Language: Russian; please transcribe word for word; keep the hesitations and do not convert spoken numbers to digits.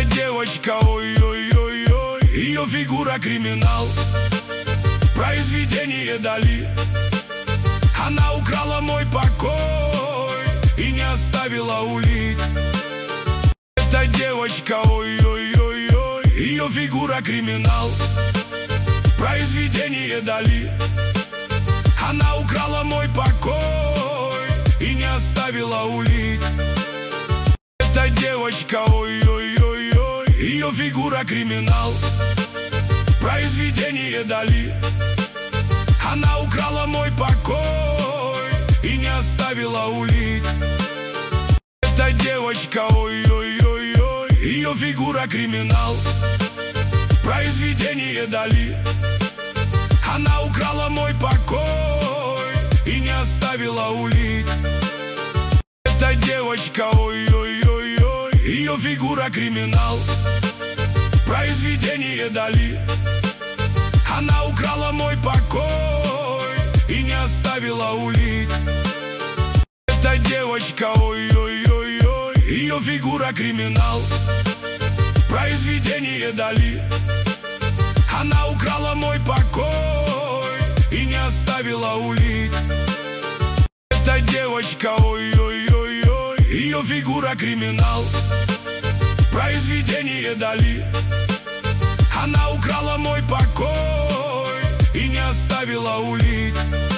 Эта девочка, ой-ой-ой-ой, ее фигура криминал, произведение Дали. Она украла мой покой и не оставила улик. Эта девочка, ой-ой-ой-ой, ее фигура криминал, произведение Дали. Она украла мой покой и не оставила улик. Эта девочка, ой-ой-ой-ой, ее фигура криминал, произведение Дали. Она украла мой покой и не оставила улик. Эта девочка, ой-ой-ой-ой, ее фигура криминал, произведение Дали. Она украла мой покой и не оставила улик. Эта девочка, ой-ой-ой-ой, ее фигура криминал, произведение Дали. Она украла мой покой и не оставила улик. Эта девочка, ой-ой-ой-ой, ее фигура криминал, произведение Дали. Она украла мой покой и не оставила улик. Эта девочка, ой-ой-ой-ой, ее фигура криминал, произведение Дали. Она украла мой покой и не оставила улик.